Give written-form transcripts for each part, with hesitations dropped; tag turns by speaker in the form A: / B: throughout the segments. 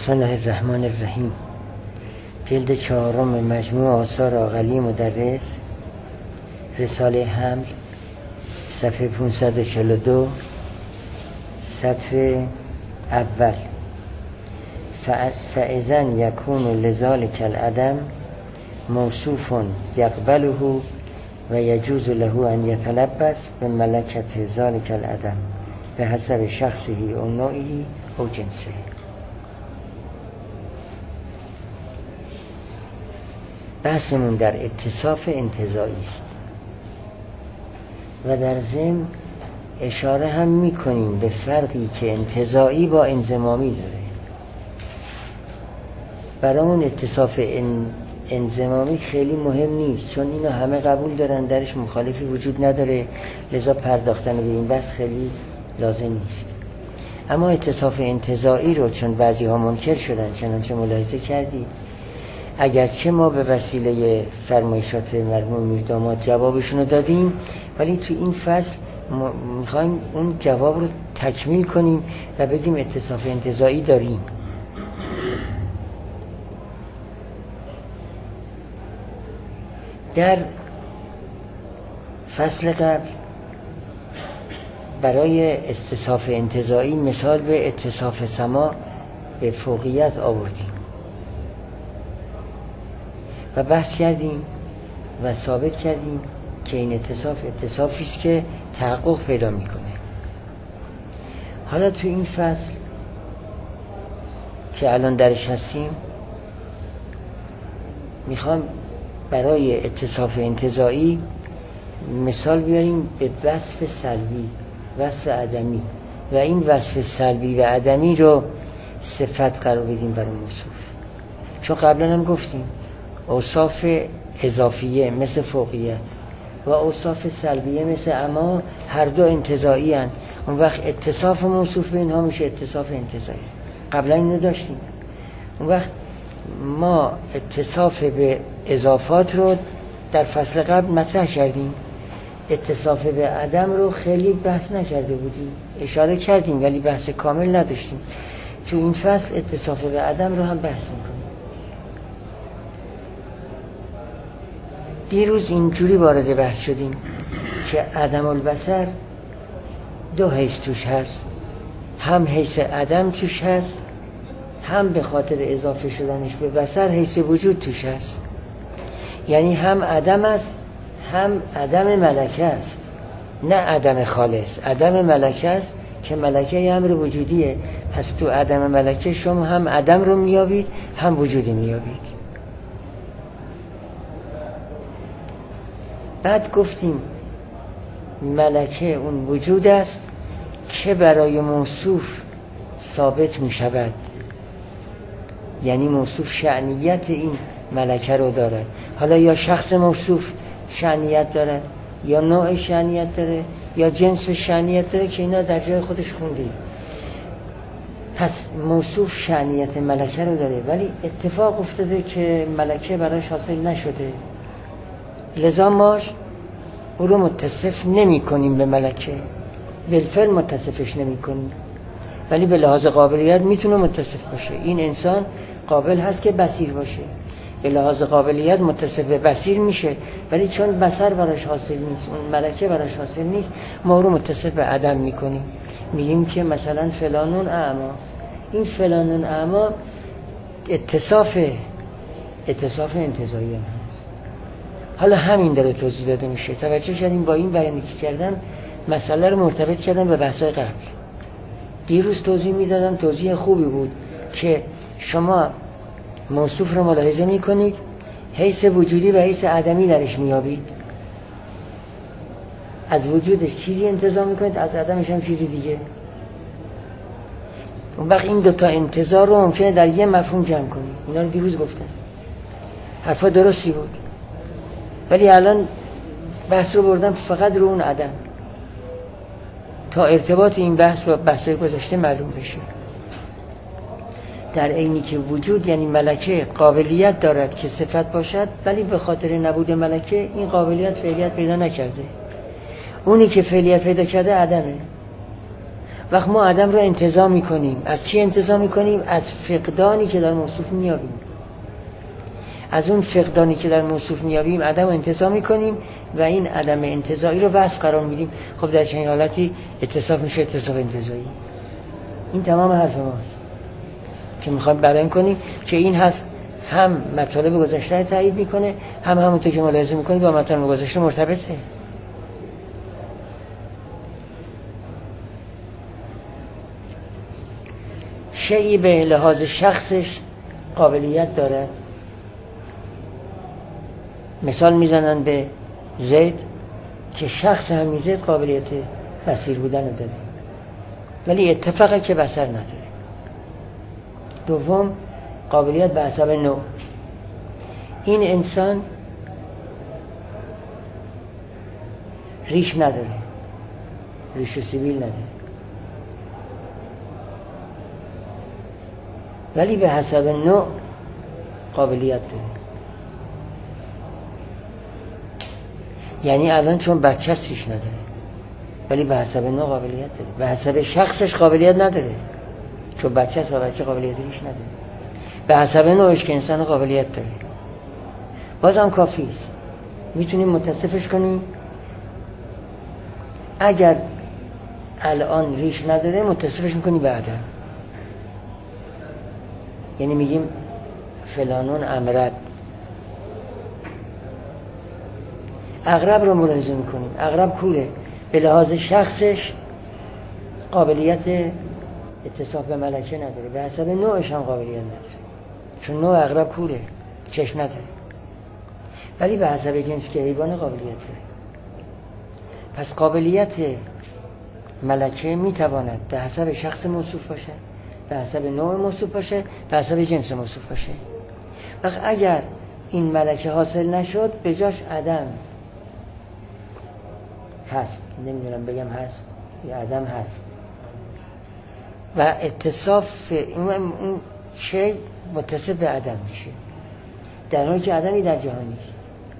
A: بسم الله الرحمن الرحیم. جلد 4 مجموع آثار عاقلی مدرس، رساله حمل، صفحه 542، سطر اول. فاذن یکون لذلک العدم موصوف یقبله و یجوز له ان یتلبس به ملکت ذلک العدم به حسب شخصه او نوعه او جنسه. بحثمون در اتصاف انتزاعی است و در ضمن اشاره هم میکنیم به فرقی که انتزاعی با انضمامی داره. برامون اتصاف انضمامی خیلی مهم نیست، چون اینو همه قبول دارن، درش مخالفی وجود نداره، لذا پرداختن به این بحث خیلی لازم نیست. اما اتصاف انتزاعی رو چون بعضی ها منکر شدن، چنانچه ملاحظه کردید، اگرچه ما به وسیله فرمایشات مرحوم میرداماد جوابشون رو دادیم، ولی تو این فصل میخوایم اون جواب رو تکمیل کنیم و بگیم اتصاف انتزاعی داریم. در فصل قبل برای اتصاف انتزاعی مثال به اتصاف سما به فوقیت آوردیم و بحث کردیم و ثابت کردیم که این اتصافی است که تحقق پیدا میکنه. حالا تو این فصل که الان درش هستیم میخوام برای اتصاف انتزاعی مثال بیاریم به وصف سلبی، وصف عدمی، و این وصف سلبی و عدمی رو صفت قرار بدیم برای موصوف. چون قبلا هم گفتیم اوصاف اضافیه مثل فوقیت و اوصاف سلبیه مثل اما هر دو انتزاعی هستند. اون وقت اتصاف موصوف به اینها میشه اتصاف انتزاعی. قبلا اینو داشتیم. اون وقت ما اتصاف به اضافات رو در فصل قبل مطرح کردیم، اتصاف به عدم رو خیلی بحث نکرده بودیم، اشاره کردیم ولی بحث کامل نداشتیم. تو این فصل اتصاف به عدم رو هم بحث میکنیم. دیروز اینجوری وارد بحث شدیم که عدم البصر دو حیث توش هست، هم حیث عدم توش هست، هم به خاطر اضافه شدنش به بصر حیث وجود توش هست. یعنی هم عدم است هم عدم ملکه است، نه عدم خالص، عدم ملکه است که ملکه یه امر وجودیه. پس تو عدم ملکه شما هم عدم رو میابید هم وجودی میابید. بعد گفتیم ملکه اون وجود است که برای موصوف ثابت می شود، یعنی موصوف شأنیت این ملکه رو دارد. حالا یا شخص موصوف شأنیت دارد، یا نوع شأنیت داره، یا جنس شأنیت داره که اینا در جای خودش خوندیم. پس موصوف شأنیت ملکه رو داره، ولی اتفاق افتاده که ملکه براش حاصل نشده، لذا ما او رو متصف نمی کنیم به ملکه، بالفعل متصفش نمی کنیم، ولی به لحاظ قابلیت میتونه متصف باشه. این انسان قابل هست که بصیر باشه، به لحاظ قابلیت متصف به بصیر میشه، ولی چون بصر براش حاصل نیست، اون ملکه براش حاصل نیست، ما رو متصف به عدم میکنیم. میگیم که مثلا فلانون اعما، این فلانون اعما اتصاف انتزاعی هم هست. حالا همین داره توضیح داده میشه. توجه کردیم با این بیانی که کردم مسئله رو مرتبط کردم به بحثای قبل. دیروز توضیح میدادم، توضیح خوبی بود که شما موصوف رو ملاحظه میکنید، حیث وجودی و حیث عدمی درش میابید. از وجودش چیزی انتزاع میکنید، از عدمش هم چیزی دیگه. اون وقت این دوتا انتزاع رو ممکنه در یه مفهوم جمع کنید. اینا رو دیروز گفتم، حرفا درستی بود، ولی الان بحث رو بردم فقط رو اون عدم تا ارتباط این بحث با بحثای گذشته معلوم بشه. در عینی که وجود یعنی ملکه قابلیت دارد که صفت باشد، ولی به خاطر نبود ملکه این قابلیت فعلیت پیدا نکرده. اونی که فعلیت پیدا کرده عدمه. وقت ما عدم رو انتزاع میکنیم. از چی انتزاع میکنیم؟ از فقدانی که در موصوف میابیم. از اون فقدانی که در موصوف میابیم عدم رو انتزاع میکنیم و این عدم انتزاعی رو وصف قرار میدیم. خب در چنین حالتی اتصاف میشه اتصاف انتزاعی. این تمام حرف ماست که میخوایم بیان کنیم که این حرف هم مطالب گذشته رو تایید میکنه، هم همونطور که ملاحظه میکنید با مطالب گذشته مرتبطه. شیئی به لحاظ شخصش قابلیت داره. مثال میزنن به زید که شخص همین زید قابلیت بصیر بودن داره، ولی اتفاقه که بصر نداره. دوم، قابلیت به حسب نوع. این انسان ریش نداره، ریش سیبیل نداره، ولی به حسب نوع قابلیت داره. یعنی الان چون بچه است ریش نداره، ولی به حسب نوع قابلیت داره. به حسب شخصش قابلیت نداره، چون بچه است و بچه قابلیت ریش نداره. به حسب نوعش که انسان قابلیت داره. بازم کافی است. میتونیم متصفش کنیم. اگر الان ریش نداره متصفش میکنی به عدم. یعنی میگیم فلانون امرد. عقرب رو ملاحظه میکنیم. عقرب کوره، به لحاظ شخصش قابلیت اتصاف به ملکه نداره، به حسب نوعش هم قابلیت نداره، چون نوع عقرب کوره، چشم نداره، ولی به حسب جنس که حیوان قابلیت داره. پس قابلیت ملکه میتواند به حسب شخص موصوف باشه، به حسب نوع موصوف باشه، به حسب جنس موصوف باشه. وقت اگر این ملکه حاصل نشد، به جاش عدم هست، نمیدونم بگم هست یا عدم هست، و اتصاف اون شی متصف به عدم میشه، در حالی که عدمی در جهان نیست.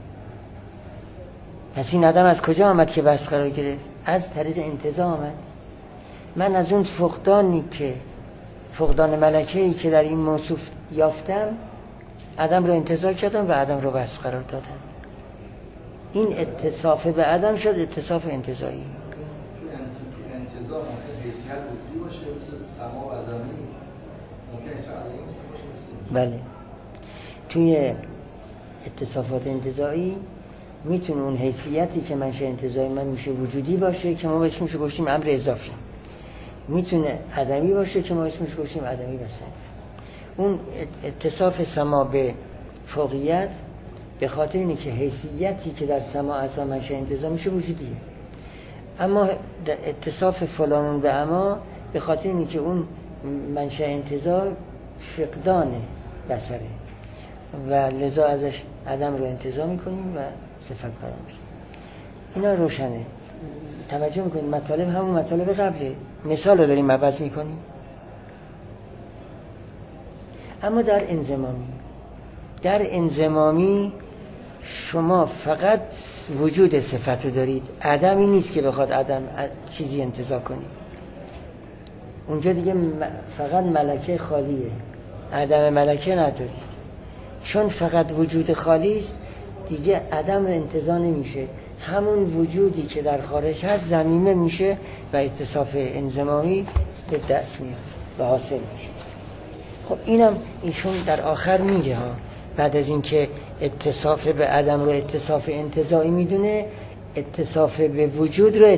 A: پس این عدم از کجا آمد که بس قرار گرفت؟ از طریق انتزاع آمد. من از اون فقدانی که فقدان ملکه‌ای که در این موصوف یافتم، عدم رو انتزاع کردم و عدم رو بس قرار دادم. این اتصاف به عدم شد اتصاف انتزاعی.
B: انتزاع ممکن حیثیت افقی باشه، مثل سما و زمین ممکن حیثیت عدمی باشه.
A: بله، توی اتصافات انتزاعی میتونه اون حیثیتی که منشأ انتزاعی من میشه وجودی باشه که ما اسمش رو گذاشتیم امر اضافی، میتونه عدمی باشه که ما اسمش رو گذاشتیم عدمی و صرف. اون اتصاف سما به فوقیت به خاطر اینه که حیثیتی که در سما از منشأ انتزاع میشه وجودیه، اما اتصاف فلانون به اما به خاطر اینه که اون منشأ انتزاع فقدان بصره و لذا ازش عدم رو انتزاع میکنیم و صفت قرار میشه. اینا روشنه. توجه میکنید مطالب همون مطالب قبله. مثال رو داریم مبحث میکنیم. اما در انضمامی شما فقط وجود صفت رو دارید، عدمی نیست که بخواد عدم چیزی انتزاع کنید. اونجا دیگه فقط ملکه خالیه، عدم ملکه ندارید. چون فقط وجود خالی است دیگه عدم انتزاع نمیشه، همون وجودی که در خارج هست ضمیمه میشه و اتصاف انضمامی به دست میاد و حاصل میشه. خب اینم ایشون در آخر میگه ها، بعد از اینکه اتصاف به عدم رو اتصاف انتزاعی میدونه، اتصاف به وجود رو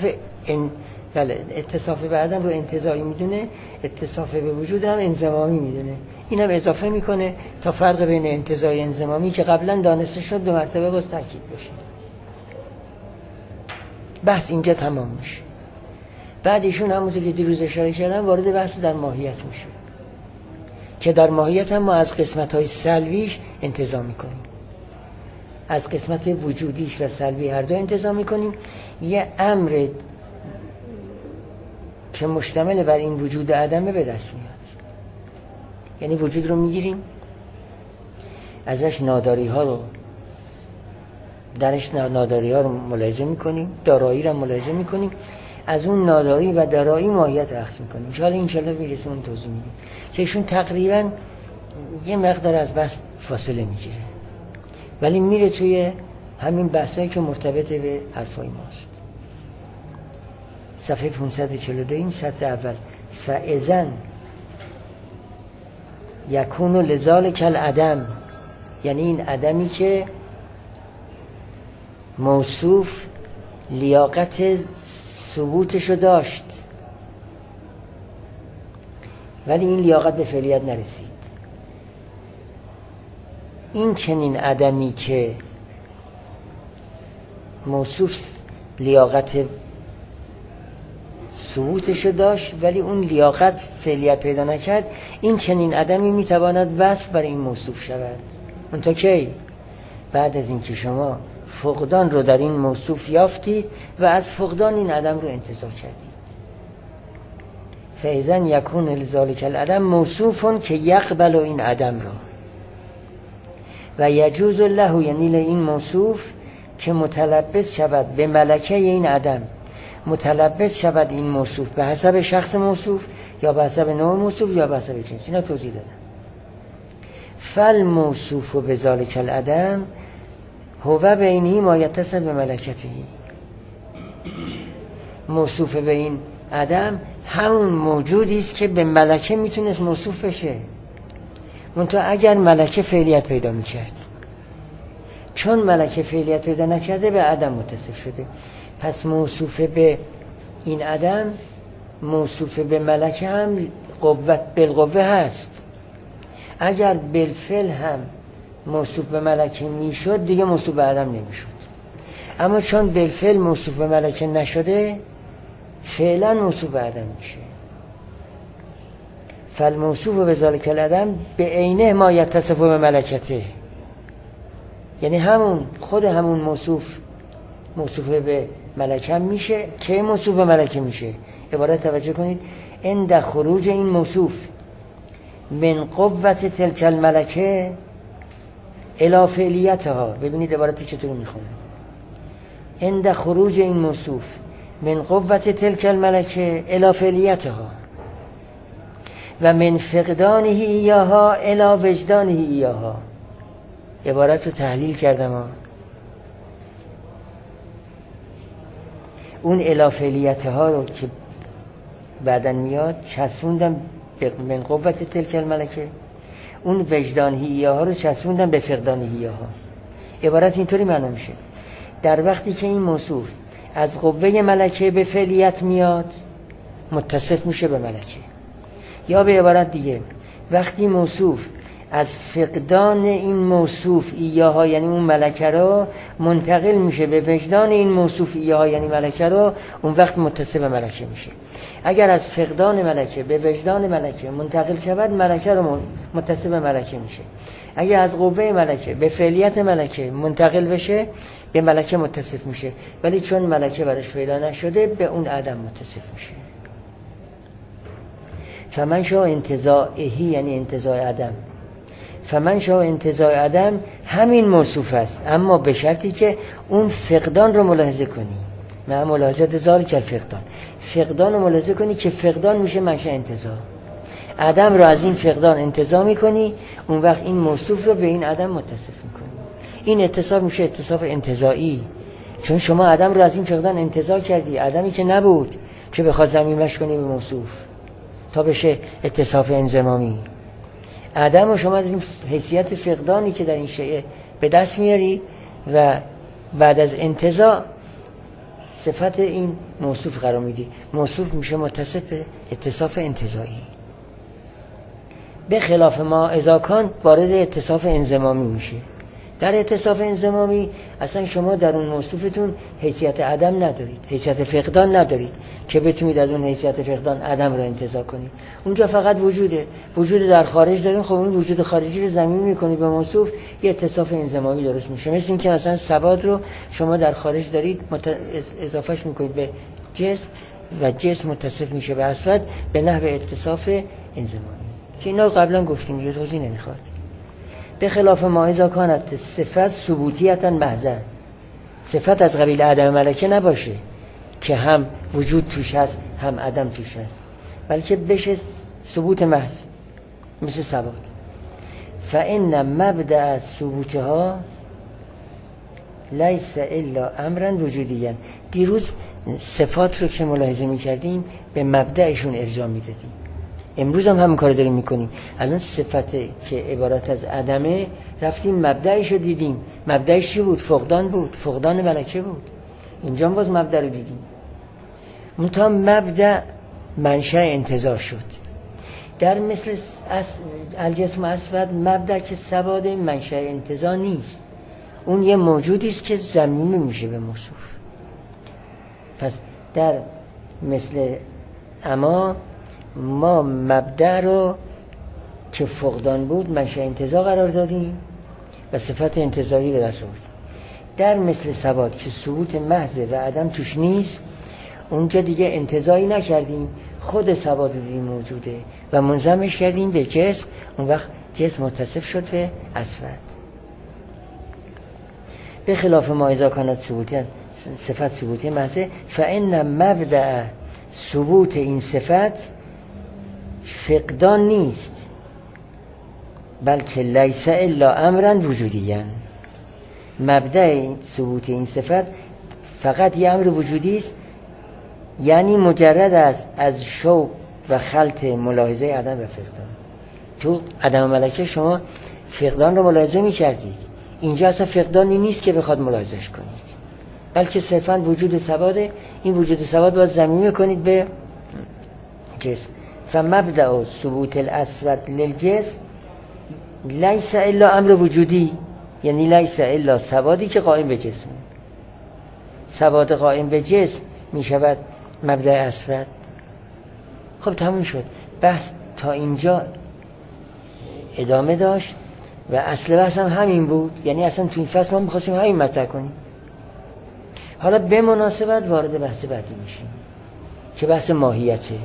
A: اتصاف به عدم رو انتزاعی میدونه، اتصاف به وجود هم انضمامی میدونه. اینم اضافه میکنه تا فرق بین انتزاعی و انضمامی که قبلا دانسته شد 2 مرتبه باز تاکید بشه. بحث اینجا تمام میشه. بعد ایشون همونطور که دیروز اشاره کردم وارد بحث در ماهیت میشه که در ماهیت هم ما از قسمت‌های سلبیش انتزاع میکنیم، از قسمت وجودیش و سلبی هر دو انتزاع میکنیم. یه امر که مشتمل بر این وجود عدمه به دست میاد. یعنی وجود رو میگیریم، ازش ناداری ها رو درش ناداری ها رو ملاحظه میکنیم، دارایی رو ملاحظه میکنیم، از اون ناداری و دارایی ماهیت اخذ میکنه. انشاءالله میرسه اون توضیح میدیم که ایشون تقریبا یه مقدار از بحث فاصله میگیره، ولی میره توی همین بحثایی که مرتبط به حرفای ماست. صفحه 542 این سطر اول، فاذن یکون لذالک العدم، یعنی این عدمی که موصوف لیاقت ثبوتشو داشت ولی این لیاقت به فعلیت نرسید، این چنین عدمی که موصوف لیاقت ثبوتشو داشت ولی اون لیاقت فعلیت پیدا نکرد، این چنین عدمی میتواند وصف برای این موصوف شود. منتها کی؟ بعد از اینکه شما فقدان رو در این موصوف یافتید و از فقدان این عدم رو انتزاع کردید. فاذن یکون لذالک العدم موصوفون که یقبل این عدم رو و یجوز له، یعنی این موصوف که متلبس شود به ملکه این عدم، متلبس شود این موصوف به حسب شخص موصوف یا به حسب نوع موصوف یا به حسب جنس. اینا توضیح دادم. فالموصوف بذالک العدم هو بینه ما یتصل به ملکته، موصوف به این عدم همون موجودی است که به ملکه میتونست موصوف بشه، منتها اگر ملکه فعلیت پیدا میکرد، چون ملکه فعلیت پیدا نکرده به عدم متصف شده. پس موصوف به این عدم موصوف به ملکه هم قوت بالقوه هست. اگر بالفعل هم موصوف به ملکه میشد دیگه موصوف به عدم نمیشد، اما چون بالفعل موصوف به ملکه نشده فعلا موصوف به عدم میشه. فالموصوف بذالک العدم به عینه ما یتصف به ملکته، یعنی همون خود همون موصوف به ملکه میشه. که موصوف به ملکه میشه؟ عبارت توجه کنید، عند خروج این موصوف من قوت تلک الملکه الی فعلیتها. ببینید عبارتی چطور میخونه. عند خروج این موصوف من قوت تلک الملکه الی فعلیتها و من فقدانه ایاها الی وجدانه ایاها. عبارت رو تحلیل کردم. اون الی فعلیتها رو که بعدن میاد چسبوندم من قوت تلک الملکه، اون وجدانه ایاها رو چسبوندم به فقدانه ایاها. عبارت اینطوری معنا میشه: در وقتی که این موصوف از قوه ملکه به فعلیت میاد متصف میشه به ملکه، یا به عبارت دیگه وقتی موصوف از فقدان این موصوف ایاها یعنی اون ملکه رو منتقل میشه به وجدان این موصوف ایاها یعنی ملکه رو، اون وقت متصف به ملکه میشه. اگر از فقدان ملکه به وجدان ملکه منتقل شود ملکه رو متصف به ملکه میشه. اگر از قوه ملکه به فعلیت ملکه منتقل بشه به ملکه متصف میشه، ولی چون ملکه برش پیدا نشده به اون عدم متصف میشه. فمن شاء انتزاعه یعنی انتزاع عدم، فمن شاء انتزاع عدم همین موصوف است، اما به شرطی که اون فقدان رو ملاحظه کنی. مع ملاحظه ذالک الفقدان، فقدان رو ملاحظه کنی که فقدان میشه منشأ انتزاع. عدم رو از این فقدان انتزاع میکنی، اون وقت این موصوف رو به این عدم متصف میکنی. این اتصاف میشه اتصاف انتزاعی، چون شما عدم رو از این فقدان انتزاع کردی، عدمی که نبود که بخواد ضمیمش کنی به موصوف تا بشه اتصاف انضمامی. عدم رو شما از این حیثیت فقدانی که در این شیء به دست میاری و بعد از انتزاع صفت این موصوف قرار میدی، موصوف میشه متصف به اتصاف انتزاعی. به خلاف ما اذا کان وارد اتصاف انضمامی میشه. در اتصاف انضمامی اصلا شما در اون موصوفتون حیثیت عدم ندارید، حیثیت فقدان ندارید که بتونید از اون حیثیت فقدان عدم رو انتزاع کنید. اونجا فقط وجود در خارج دارین. خب اون وجود خارجی رو ضمیر میکنید به موصوف، یه اتصاف انضمامی درست میشه. مثل اینکه مثلا ثبات رو شما در خارج دارید اضافهش میکنید به جسم و جسم متصف میشه به اسود به نحو اتصاف انضمامی که اینا قبلا گفتیم دیگه توضیح نمیخواد. به خلاف ما اذا کانت صفت ثبوتیتا محض، صفت از قبیل عدم ملکه نباشه که هم وجود توش هست هم عدم توش هست، بلکه بشه ثبوت محض مثل ثبات. فإن مبدأ ثبوتها لیس الا امرا وجودیا. دیروز صفات رو که ملاحظه می‌کردیم به مبدأشون ارجاع میدادیم، امروز هم همین کار داریم میکنیم. الان صفت که عبارت از عدمه رفتیم مبدأش رو دیدیم. مبدأش چی بود؟ فقدان بود، فقدان ملکه بود. اینجا باز مبدأ رو دیدیم. منتها مبدأ منشأ انتزاع شد. در مثل الجسم اسود مبدأ که سباد منشأ انتزاع نیست، اون یه موجودی است که ضمیمه میشه به موصوف. پس در مثل اما ما مبدأ رو که فقدان بود منشأ انتزاع قرار دادیم و صفت انتزاعی رو دست آوردیم. در مثل ثبات که ثبوت محض و عدم توش نیست، اونجا دیگه انتزاعی نکردیم، خود ثبات دیگه موجوده و منضمش کردیم به جسم. اون وقت جسم متصف شد به اسود. به خلاف ما اذا کانت ثبوتیان صفت ثبوتی محضه فإن مبدأ ثبوت این صفت فقدان نیست، بلکه لیس الا امرا وجودیا. مبدأ ثبوت این صفت فقط یه امر وجودی است، یعنی مجرد از شوق و خلط ملاحظه عدم و فقدان. تو عدم ملکه شما فقدان رو ملاحظه می کردید، اینجا اصلا فقدانی نیست که بخواد ملاحظهش کنید، بلکه صرفاً وجود ثباته. این وجود ثبات باید ضمیمه کنید به جسم. فمبدأ ثبوت الاسود للجسم لیس الا امر وجودی، یعنی لیس الا ثباتی که قائم به جسم. ثبات قائم به جسم می شود مبدأ اسود. خب تموم شد بحث. تا اینجا ادامه داشت و اصل بحث هم همین بود، یعنی اصلا تو این فصل ما می‌خواستیم همین مطرح کنیم. حالا به مناسبت وارد بحث بعدی میشیم که بحث ماهیته.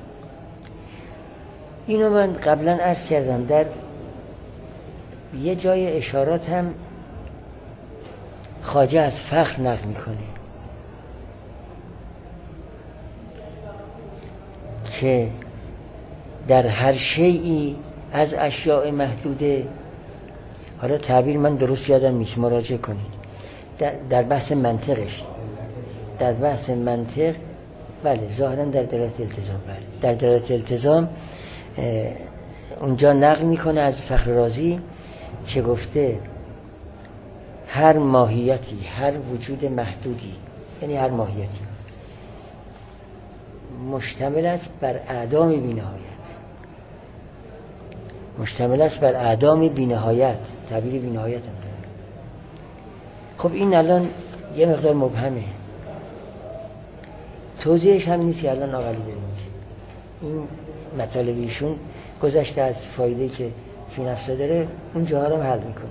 A: اینو من قبلا عرض کردم، در یه جای اشارات هم خواجه از فخر نقل میکنه که در هر شیئی از اشیاء محدوده، حالا تعبیر من درست یادم نیست مراجعه کنید، در بحث منطقش، در بحث منطق بله ظاهرا در درایت التزام، بله در درایت التزام اونجا نقل میکنه از فخر رازی که گفته هر ماهیتی، هر وجود محدودی، یعنی هر ماهیتی مشتمل است بر اعدام بی‌نهایت، مشتمل است بر اعدام بی‌نهایت. تعبیر بی‌نهایت هم داره. خب این الان یه مقدار مبهمه، توضیحش همین نیست که الان آقلی داریم. این مطالب ایشون گذشته از فایده که فی نفسه داره اون جاها رو هم حل میکنه.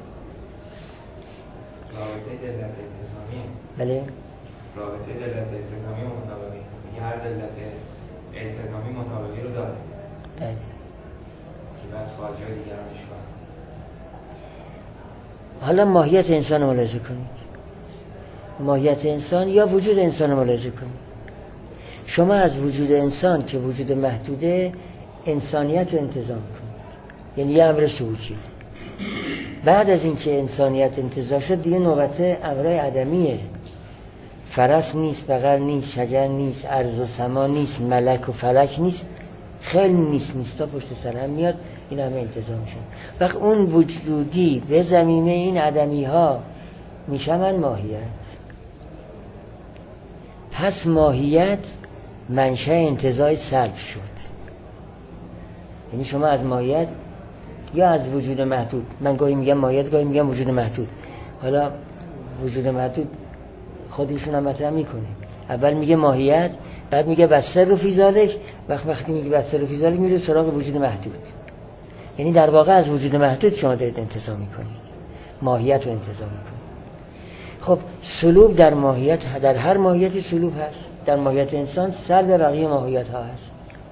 C: رابطه دلت التزامی،
A: بله
C: رابطه دلت التزامی و مطابقی، یعنی هر دلت التزامی مطابقی رو داره.
A: بله
C: که بعد خواجه دیگران میشکنه.
A: حالا ماهیت انسان رو ملاحظه کنید. ماهیت انسان یا وجود انسان رو ملاحظه کنید. شما از وجود انسان که وجود محدوده انسانیت رو انتزاع کنید، یعنی یه امر ثبوتی. بعد از اینکه انسانیت انتزاع شد دیگه نوبت امرای عدمیه. فرس نیست، بقر نیست، شجر نیست، ارض و سما نیست، ملک و فلک نیست، خیلی نیست تا پشت سر هم میاد، این همه انتزاع میشه. وقت اون وجودی به زمینه این عدمی ها میشمن ماهیت. پس ماهیت منشأ انتزاع سلب شد. یعنی شما از ماهیت یا از وجود محدود، من گاهی میگم ماهیت گاهی میگم وجود محدود، حالا وجود محدود خودشون هم مطرح میکنه. اول میگه ماهیت، بعد میگه بسر رو فی ذالک، وقتی میگه بسر رو فی ذالک میره سراغ وجود محدود. یعنی در واقع از وجود محدود شما دارید انتزاع میکنید، ماهیت رو انتزاع میکنید. خب سلوب در ماهیت، در هر ماهیتی سلوب هست. در ماهیت انسان سلب بقیه ماهیت ها هست.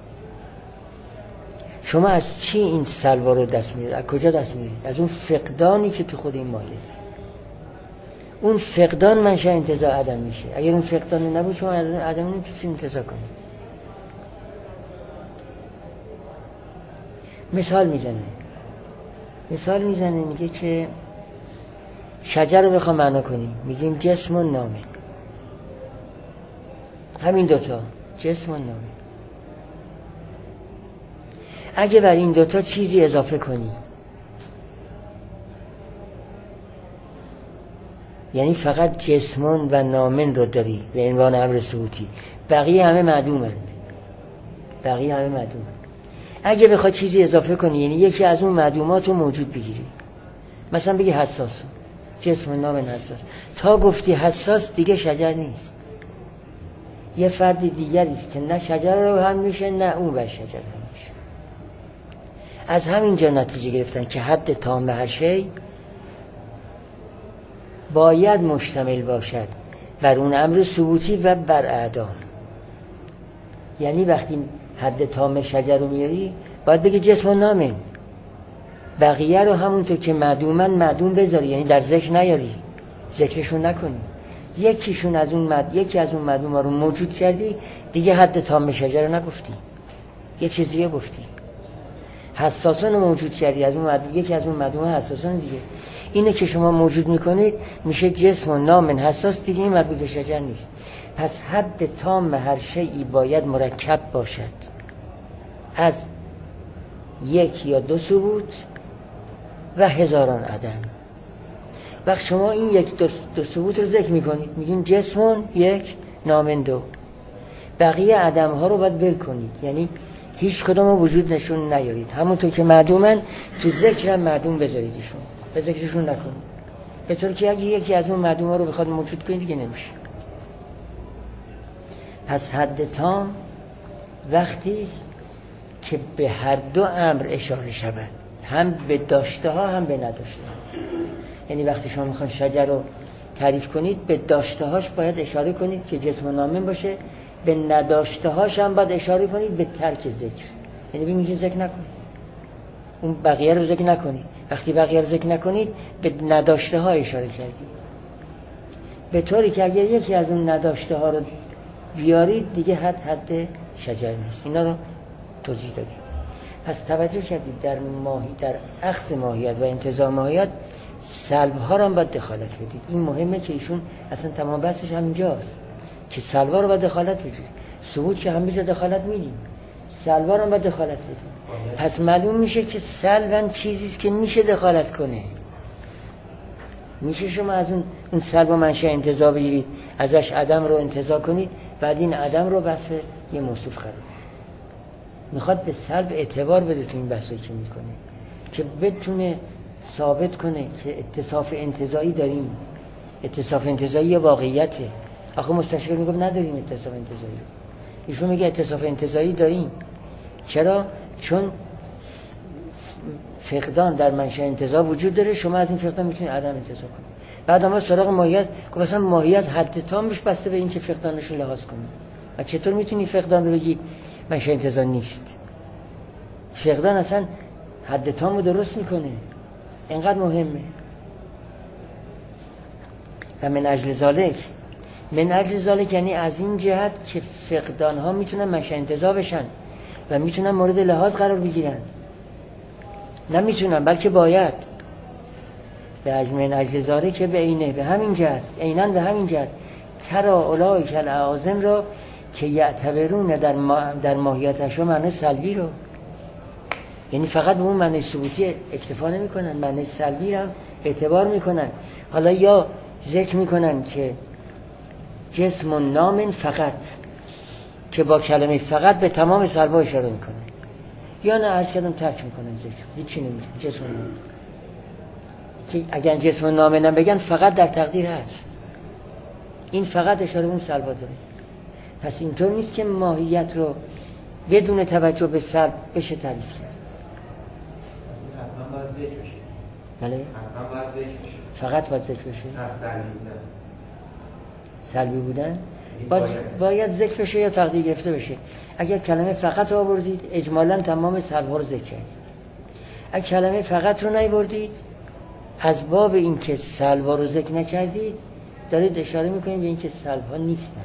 A: شما از چی این سلب رو دست میگیرید؟ از کجا دست میگیرید؟ از اون فقدانی که تو خود این ماهیت. اون فقدان منشأ انتزاع عدم میشه. اگر اون فقدان نبود شما عدم نمیتونید انتزاع کنید. مثال میزنه میگه که شجر رو بخوام معنا کنیم میگیم جسم و نامه. همین دوتا جسم و نامه. اگه بر این دوتا چیزی اضافه کنی، یعنی فقط جسمون و نامن رو داری به عنوان امر ثبوتی، بقیه همه معدومند. اگه بخوای چیزی اضافه کنی، یعنی یکی از اون معدومات رو موجود بگیری، مثلا بگی حساس، جسم و نامن حساس، تا گفتی حساس دیگه شجر نیست، یه فرد دیگری است که نه شجر رو هم میشه نه اون بر شجر هم میشه. از همینجا نتیجه گرفتن که حد تام هر شی باید مشتمل باشد بر اون امر ثبوتی و بر اعدام. یعنی وقتی حد تام شجر رو میاری باید بگی جسم و نامن، بقیه رو همونطور که معدومن معدوم بذاری، یعنی در ذکر نیاری، ذکرشون نکنی. یکی از اون معدوم ها رو موجود کردی دیگه حد تام شجر رو نگفتی، یه چیز دیگه گفتی. حساسان رو موجود کردی، یکی از اون معدوم ها حساسان دیگه. اینه که شما موجود میکنید میشه جسم و نامن حساس، دیگه این مربوط به شجر نیست. پس حد تام هر شیئی باید مرکب باشد از یک یا دو ثبوت و هزاران عدم. وقت شما این یک دو ثبوت رو ذکر میکنید، میگیم جسمون یک، نامن دو، بقیه عدم ها رو باید ول کنید، یعنی هیچ کدام وجود نشون نیارید، همونطور که معدومن تو ذکرم معدوم بذاریدشون، به ذکرشون نکنید، به طور که اگه یکی از اون معدوم ها رو بخواد موجود کنید دیگه نمیشه. پس حد تام وقتی است که به هر دو امر اشاره شود، هم به داشته ها هم به نداشته ها. یعنی وقتی شما میخوان شجر رو تعریف کنید به داشته هاش باید اشاره کنید که جسم و نامن باشه، به نداشته هاش هم باید اشاره کنید به ترک ذکر، یعنی بگید که ذکر نکنید، اون بقیه رو ذکر نکنید. وقتی بقیه رو ذکر نکنید به نداشته ها اشاره کردید، به طوری که اگر یکی از اون نداشته ها رو بیارید دیگه حد شجر نیست. اینا رو توضیح دادیم. پس توجه کردید در اخذ ماهیت و انتزاع ماهیت سلب ها رو هم باید دخالت بدید. این مهمه که ایشون اصلا تمام بحثش همینجاست که سلب ها رو باید دخالت بدید. ثبوت که همه جا دخالت میدیم، سلب ها رو باید دخالت بدید. پس معلوم میشه که سلب هم چیزیست که میشه دخالت کنه. میشه شما از اون سلب و منشأ انتزاع بگیرید، ازش عدم رو انتزاع کنید، بعد این عدم رو وصف یه موصوف قرار بدید. میخواد به سلب اعتبار بده تو این بحثایی که میکنه، که بتونه ثابت کنه که اتصاف انتزاعی داریم. اتصاف انتزاعی واقعیته. آخه مستشرق میگه نداریم اتصاف انتزاعی، ایشون میگه اتصاف انتزاعی داریم. چرا؟ چون فقدان در منشأ انتزاع وجود داره، شما از این فقدان میتونید عدم انتزاع کنید. بعد ما سراغ ماهیت، که مثلا ماهیت حد تامش بسته به این که فقدانش رو لحاظ کنید. و چطور میتونی فقدان رو بگی منشأ انتزاع نیست؟ فقدان اصلا حد تام رو درست میکنه، اینقدر مهمه. و من اجل ذالک یعنی از این جهت که فقدان ها میتونن منشأ انتزاع بشن و میتونن مورد لحاظ قرار بگیرن. نمیتونن بلکه باید. من اجل ذالک به عینه، به همین جهت، عیناً به همین جهت ترا اولئک الاعاظم را که یعتبرون در ماهیتش و معنی سلبی رو، یعنی فقط به اون معنی ثبوتی اکتفا نمی کنن، معنی سلبی رو اعتبار میکنن. حالا یا ذکر میکنن که جسم و نام فقط، که با کلمه فقط به تمام سلبا اشاره میکنن، یا نه از کدام ترک میکنن ذکر، هیچی نمیگن جسم و نام. که اگر جسم و نام نبگن فقط در تقدیر هست، این فقط اشاره به اون سلبا داره. پس اینطور نیست که ماهیت رو بدون توجه به سلب بشه تعریف کرد.
C: حتما باید ذکر بشه.
A: بله؟
C: حتما باید ذکر بشه.
A: فقط باید ذکر بشه. سلبی بودن باید ذکر بشه یا تقدیر گرفته بشه. اگر کلمه فقط آوردید اجمالاً تمام سلب‌ها رو ذکر کردید. اگر کلمه فقط رو نیاوردید از باب این که سلب‌ها رو ذکر نکردید دارید اشاره میکنید به این که سلب‌ها نیستن،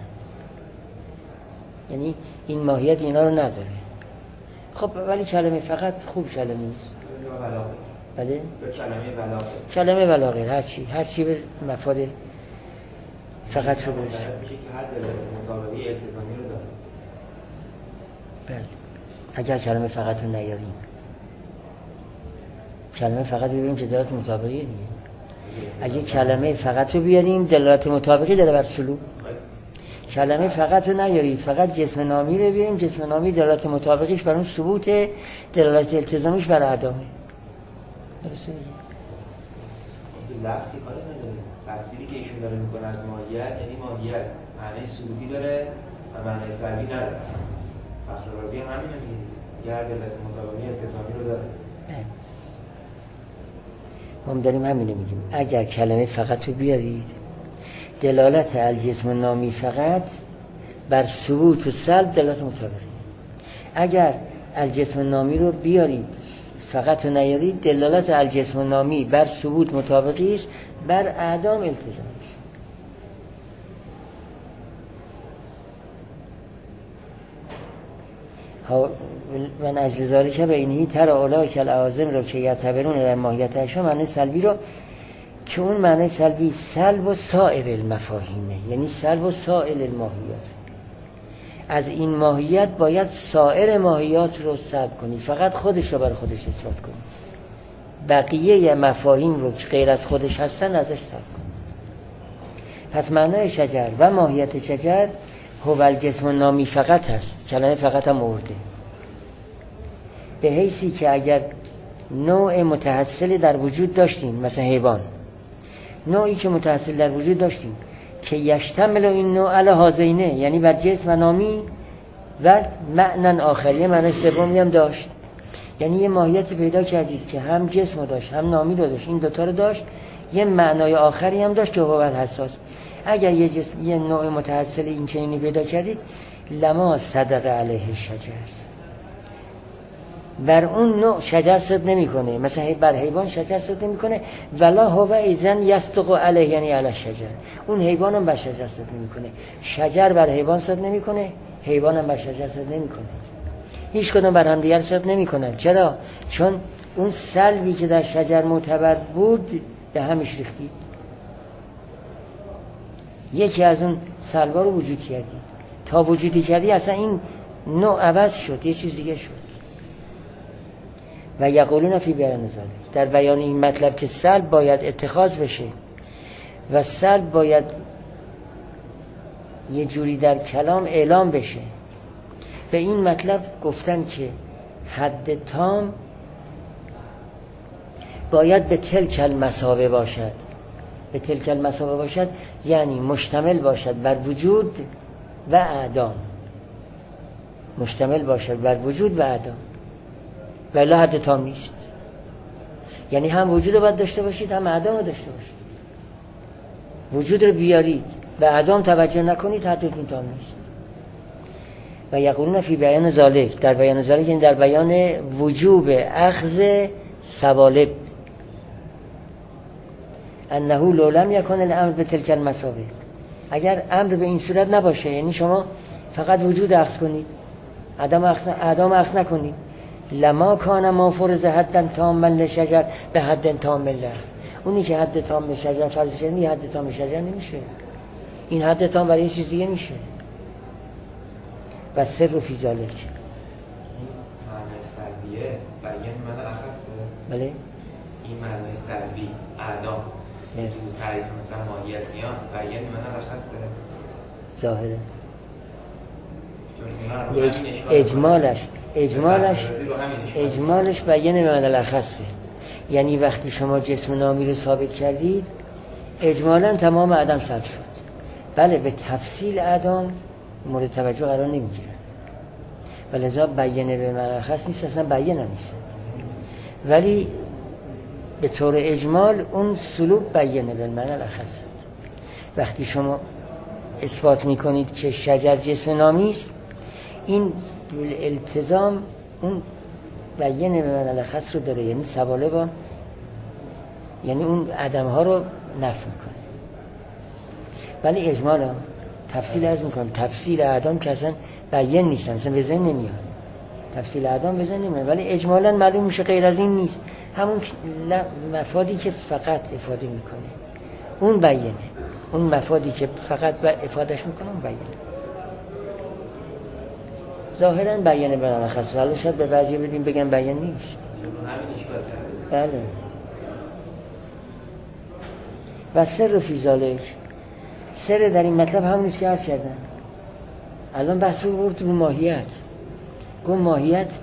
A: یعنی این ماهیت اینا رو نداره. خب ولی کلمه فقط خوب کلمه نیست. بله؟
C: به کلمه بلاغه.
A: کلمه بلاغه هر چی به مفاد فقط رو برسه.
C: میشه که هر دلالت مطابقی التزامی رو داره.
A: بله. اگر کلمه فقط رو نیاریم، کلمه فقط رو بیاریم که دلالت مطابقی دیگه. اگه کلمه فقط رو بیاریم دلالت مطابقی داره بر سلوک. کلمه فقط رو نیارید، فقط جسم نامی رو بیاریم، جسم نامی دلالت مطابقیش بر اون ثبوت، دلالت التزامیش بر عدمه. درسته؟
C: لفظی کاری نداره. تفسیری که ایشون داره میکنه از ماهیت، یعنی ماهیت معنی ثبوتی داره و معنی سلبی نداره. فخر رازی هم همینه میگه، هر دلالت مطابقی التزامی رو داره.
A: ما داریم همینو میگیم. اگر کلمه فقط رو بیارید، دلالت الجسم نامی فقط بر ثبوت و سلب دلالت مطابقی. اگر الجسم نامی رو بیارید فقط رو نیارید، دلالت الجسم نامی بر ثبوت مطابقی است، بر اعدام التزامی. من اجل ذالک بینهی تر اولئک الاعاظم رو که یعتبرون در ماهیت اشیا، معنی سلبی رو که اون معنی سلبی سلب و سائر المفاهیمه، یعنی سلب و سائر الماهیات. از این ماهیت باید سائر ماهیات رو سلب کنی، فقط خودش رو برای خودش اثبات کنی، بقیه مفاهیم رو که غیر از خودش هستن ازش سلب کنی. پس معنای شجر و ماهیت شجر هو الجسم نامی فقط هست. کلمه فقط هم آورده به حیثی که اگر نوع متحصلی در وجود داشتیم، مثلا حیوان، نوعی که متحصل در وجود داشتیم که یشتمل این نوع علی هذینه، یعنی بر جسم نامی و معنی آخری، معنی سومی هم داشت، یعنی یه ماهیتی پیدا کردید که هم جسم داشت هم نامی داشت، این دوتا رو داشت، یه معنای آخری هم داشت که هو الحساس. اگر یه نوع متحصل این چنینی پیدا کردید، لما صدق علیه شجر، بر اون نوع شجر صدق نمیکنه. مثلا بر حیوان شجر صدق نمیکنه، ولا هو ایزن یصدق علیه، یعنی علی شجر، اون حیوان هم بر شجر صدق نمیکنه. شجر بر حیوان صدق نمیکنه، حیوان هم بر شجر صدق نمیکنه، هیچ کدوم بر هم دیگر صدق نمیکنن. چرا؟ چون اون سلبی که در شجر معتبر بود به همش ریختید، یکی از اون سلبا رو وجود کردید، تا وجودی کردی اصلا این نوع عوض شد، یه چیز دیگه شد. و یقولون فی بیان ذالک، در بیان این مطلب که سلب باید اتخاذ بشه و سلب باید یه جوری در کلام اعلام بشه، به این مطلب گفتن که حد تام باید به تلک المثابه باشد. به تلک المثابه باشد یعنی مشتمل باشد بر وجود و اعدام، مشتمل باشد بر وجود و اعدام، ولی حد تام نیست. یعنی هم وجود رو باید داشته باشید، هم اعدام رو داشته باشید. وجود رو بیارید به اعدام توجه نکنید، حدتون تام نیست. و یقولون فی بیان ذالک، در بیان ذالک یعنی در بیان وجوب اخذ سوالب، انه لو لم یکن الامر به تلک المثابه، اگر امر به این صورت نباشه، یعنی شما فقط وجود اخذ کنید، اعدام اخذ نکنید، لما کان ما فرض حدا تاما لشجر به حد تام له، اونی که حد تام به شجر فرض شده یه حد تام به شجر نمیشه، این حد تام برای یه چیز دیگه میشه. و سر فی ذالک
C: معنی سلبیه بیان معنی اخصه.
A: بله
C: این معنی سلبی اعدام تو تعریف مثلا ماهیت میان بیان معنی اخصه
A: ظاهره. اجمالش بیان معنی الاخصه، یعنی وقتی شما جسم نامی رو ثابت کردید اجمالاً تمام اعدام ثابت شد. بله به تفصیل اعدام مورد توجه قرار نمیگیره، ولذا بیانه به معنی خاص نیست، اصلا بیانه نیست، ولی به طور اجمال اون سلوک بیانه به معنی خاص. وقتی شما اثبات میکنید که شجر جسم نامی است، این التزام اون بیانه به معنی خاص رو داره، یعنی سواله با یعنی اون عدم ها رو نفی میکنه. ولی اجمالا تفصیل عرض میکنم، تفصیل اعدام که اصلا بیان نیستن، اصلا به ذهن نمیاد. تفصیل اعدام به ذهن نمیاد، ولی اجمالا معلوم میشه غیر از این نیست. همون مفادی که فقط افاده میکنه اون بیانه، اون مفادی که فقط افادهش میکنه اون بیانه. ظاهرا بیانه بیان خاص، حالا شاید به بعضی بدیم بگم بیان نیست. بله. و سر فی ذالک، سر در این مطلب همونیست که عرض کردن. الان بحث رو برد رو ماهیت. گفت ماهیت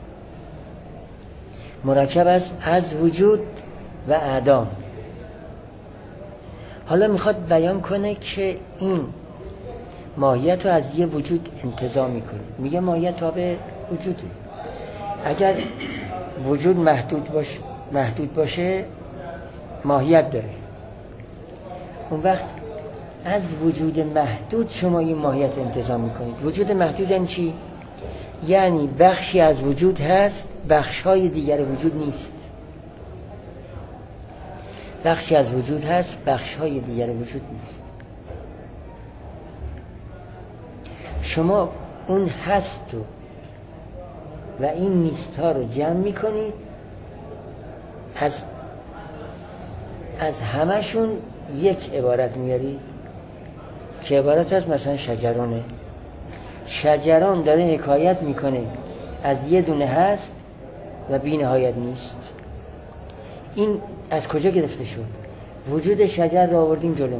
A: مرکب است از وجود و اعدام. حالا میخواد بیان کنه که این ماهیت رو از یه وجود انتزاع میکنه. میگه ماهیت تابع وجوده. اگر وجود محدود باشه ماهیت داره. اون وقت از وجود محدود شما این ماهیت انتزاع میکنید. وجود محدود یعنی چی؟ یعنی بخشی از وجود هست، بخش‌های دیگر وجود نیست. بخشی از وجود هست، بخش‌های دیگر وجود نیست. شما اون هست و این نیست ها رو جمع میکنید، از همشون یک عبارت میارید که عبارت از مثلا شجرونه. شجران داره حکایت میکنه از یه دونه هست و بی نهایت نیست. این از کجا گرفته شد؟ وجود شجر رو آوردیم جلو،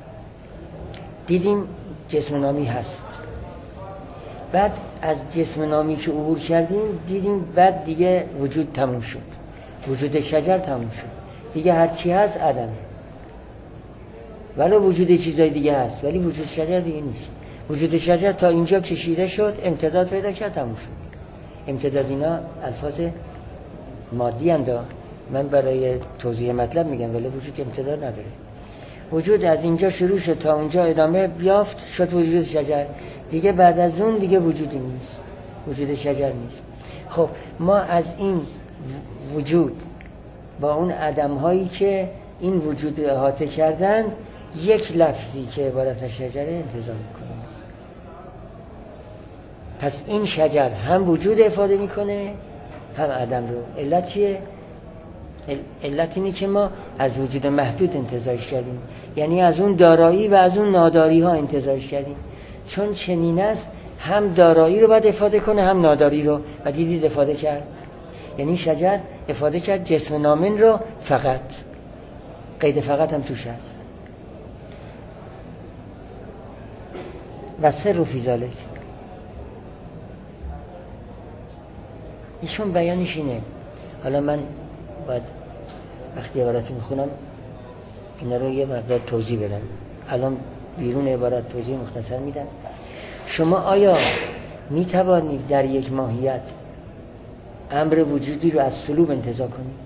A: دیدیم جسم نامی هست، بعد از جسم نامی که عبور کردیم دیدیم بعد دیگه وجود تموم شد، وجود شجر تموم شد، دیگه هر چی هست عدمه. ولی وجود چیزای دیگه هست ولی وجود شجر دیگه نیست. وجود شجر تا اینجا کشیده شد، امتداد پیدا کرد، تموم شد. امتداد اینا الفاظ مادی انده، من برای توضیح مطلب میگم، ولی وجود امتداد نداره. وجود از اینجا شروع شد تا اونجا ادامه بیافت، شد وجود شجر. دیگه بعد از اون دیگه وجودی نیست، وجود شجر نیست. خب ما از این وجود با اون عدم هایی که این وجود احاطه کردن یک لفظی که عبارت از شجره انتزاع میکنه. پس این شجر هم وجود افاده میکنه هم عدم رو. علت چیه؟ علت اینه که ما از وجود محدود انتزاعش کردیم، یعنی از اون دارایی و از اون ناداری ها انتزاعش کردیم. چون چنین است هم دارایی رو باید افاده کنه هم ناداری رو، و دیدید افاده کرد. یعنی شجر افاده کرد جسم نامن رو فقط، قید فقط هم توش هست. و سر فی ذالک، ایشون بیانش اینه. حالا من باید وقتی عبارت میخونم اینا رو یه مقدار توضیح بدم. الان بیرون عبارت توضیح مختصر میدم. شما آیا میتوانید در یک ماهیت امر وجودی رو از سلوب انتزاع کنید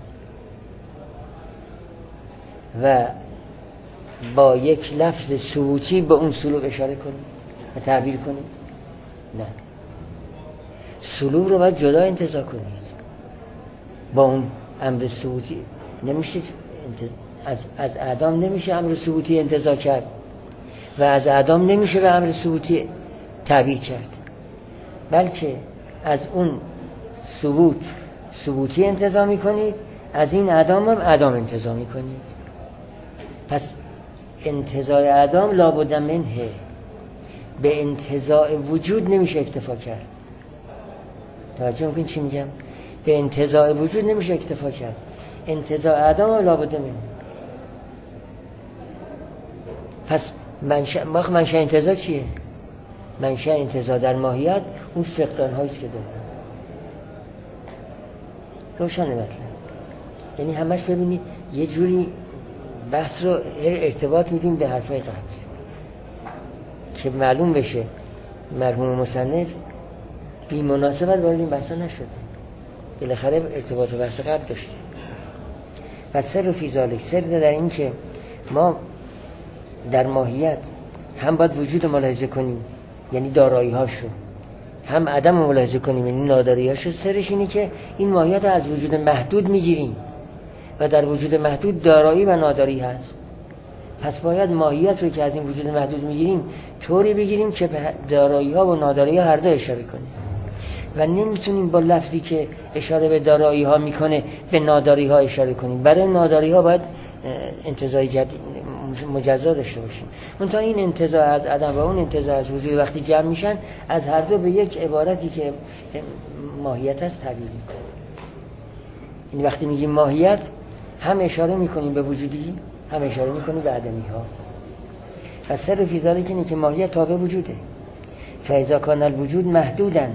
A: و با یک لفظ ثبوتی به اون سلوب اشاره کنید و تعبیر کنید؟ نه، سلوب رو باید جدا انتزاع کنید. با اون امر ثبوتی نمیشه، از اعدام نمیشه امر ثبوتی انتزاع کرد و از اعدام نمیشه به امر ثبوتی تعبیر کرد، بلکه از اون ثبوتی انتزاع میکنید، از این اعدام هم اعدام انتزاع میکنید. پس انتزاع اعدام لابد منه، به انتزاع وجود نمیشه اکتفا کرد. توجه میکنید چی میگم؟ به انتزاع وجود نمیشه اکتفا کرد، انتزاع اعدام لابد منه. پس منشأ انتزاع چیه؟ منشأ انتزاع در ماهیت اون فقدان هاییست که داره. روشنه مطلب. یعنی همش ببینید یه جوری بحث رو ارتباط میدیم به حرفای قبل که معلوم بشه مرحوم مصنف بی مناسبت وارد این بحثا نشده، بالاخره ارتباط بحث قبل داشته. و سر فی ذالک، سر در این که ما در ماهیت هم باید وجود ملاحظه کنیم یعنی دارایی هاشو، هم عدم ملاحظه کنیم یعنی ناداری هاشو. سرش اینه که این ماهیت رو از وجود محدود میگیریم و در وجود محدود دارایی و ناداری هست. پس باید ماهیت رو که از این وجود محدود میگیریم طوری بگیریم که به دارایی ها و ناداری ها هر دو اشاره کنیم و نمیتونیم با لفظی که اشاره به دارایی ها میکنه به ناداری ها اشاره کنیم. برای ناداری ها باید انتزاع مجزا داشته باشیم. منتها این انتزاع از عدم و اون انتزاع از وجود وقتی جمع میشن از هر دو به یک عبارتی که ماهیت هست تعبیر میکنیم. این وقتی میگیم ماهیت هم اشاره میکنیم به وجودی هم اشاره میکنیم به عدمی ها. و سر فی ذالک اینه که ماهیت تابع وجوده. فاذا کان الوجود محدودن.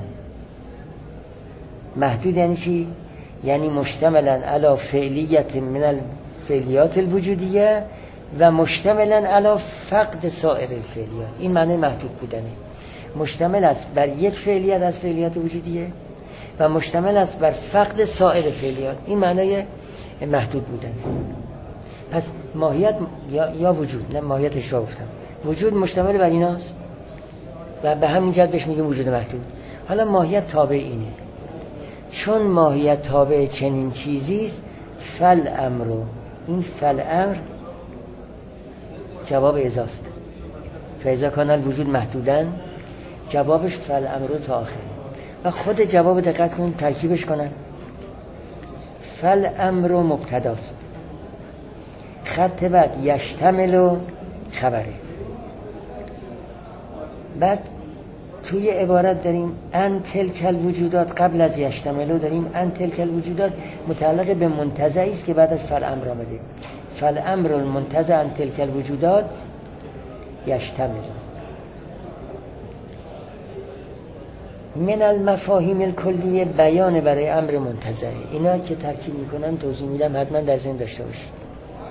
A: محدود یعنی چی؟ یعنی مشتملا علی فعلیت من الفعلیات الوجودیه و مشتملا علی فقد سایر الفعلیات. این معنی محدود بودنه. مشتمل است بر یک فعلیت از فعلیات وجودیه و مشتمل است بر فقد سایر فعلیات. این معنی محدود بودن. پس ماهیت یا وجود، نه ماهیتش را گفتم، وجود مشتمل بر ایناست و به همین جهت بهش میگیم وجود محدود. حالا ماهیت تابع اینه. چون ماهیت تابع چنین چیزیست، فالامر، این فالامر جواب ازاست. فاذا کان الوجود محدودن، جوابش فالامر تا آخر. و خود جواب دقت کنید ترکیبش کنن. فالامر مبتداست، خط بعد یشتمل خبره. بعد توی عبارت داریم ان تلک الوجودات، قبل از یشتملو داریم ان تلک الوجودات متعلق به منتزعی است که بعد از فالامر آمده. فالامر المنتزع ان تلک الوجودات یشتمل. من المفاهیم الکلیه بیان برای امر منتزعه. اینا که ترکیب میکنم توضیح میدم، حتما در ذهن داشته باشید.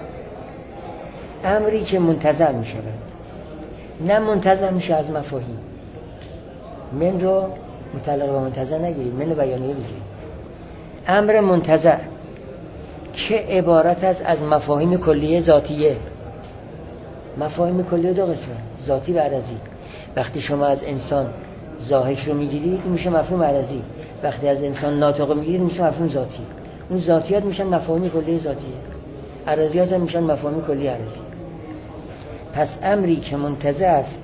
A: امری که منتزع میشود، نه منتزع میشه از مفاهیم. من رو متعلق به منتزع نگیرید، من رو بیانیه بگیرید. امر منتزع که عبارت است از مفاهیم کلیه ذاتیه. مفاهیم کلیه دو قسمه، ذاتی و عرضی. وقتی شما از انسان ضاحک رو میگیرید میشه مفهوم عرضی، وقتی از انسان ناطق میگیرید میشه مفهوم ذاتی. اون ذاتیات میشن مفاهیم کلیه ذاتیه، عرضیات هم میشن مفاهیم کلیه عرضی. پس امری که منتزع است،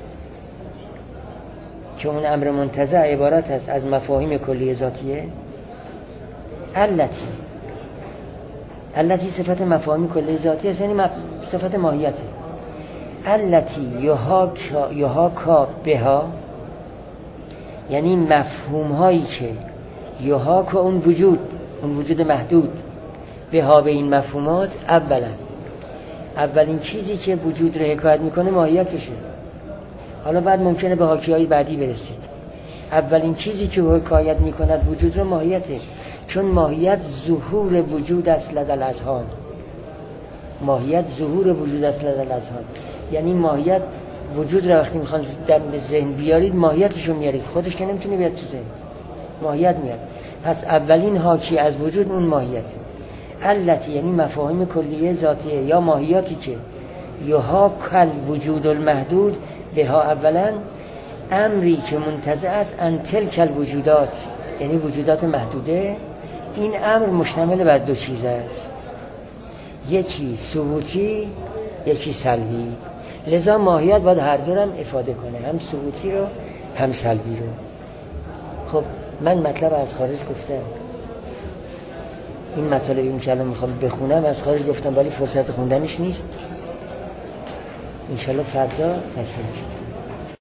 A: که اون امر منتزع عبارت است از مفاهیم کلیه ذاتیه، التی صفت مفاهیم کلیه ذاتیه است، یعنی صفت ماهیته. التی یحاکا بها، یعنی مفهوم هایی که یحاکا اون وجود محدود بها به این مفهومات، اولین چیزی که وجود رو حکایت میکنه ماهیتشه. حالا بعد ممکنه به حاکیهای بعدی برسید. اولین چیزی که حکایت میکند وجود رو ماهیته، چون ماهیت ظهور وجود است لدى الاذهان. ماهیت ظهور وجود است لدى الاذهان، یعنی ماهیت وجود رو وقتی میخوان در ذهن بیارید ماهیتش رو میارید، خودش که نمیتونه بیاد تو ذهن، ماهیت میاد. پس اولین حاکی از وجود اون ماهیته. التی یعنی مفاهیم کلیه ذاتیه یا ماهیاتی که یحاکل وجود المحدود بها، اولا امری که منتزع است ان تلک الوجودات، یعنی وجودات محدوده. این امر مشتمل بر دو چیز است، یکی ثبوتی یکی سلبی. لذا ماهیت باید هر دو هم افاده کنه، هم ثبوتی رو هم سلبی رو. خب من مطلب از خارج گفتم، این مطالبی که الان میخوام بخونم از خارج گفتم، ولی فرصت خوندنش نیست. انشالله فردا تکمیل میشه.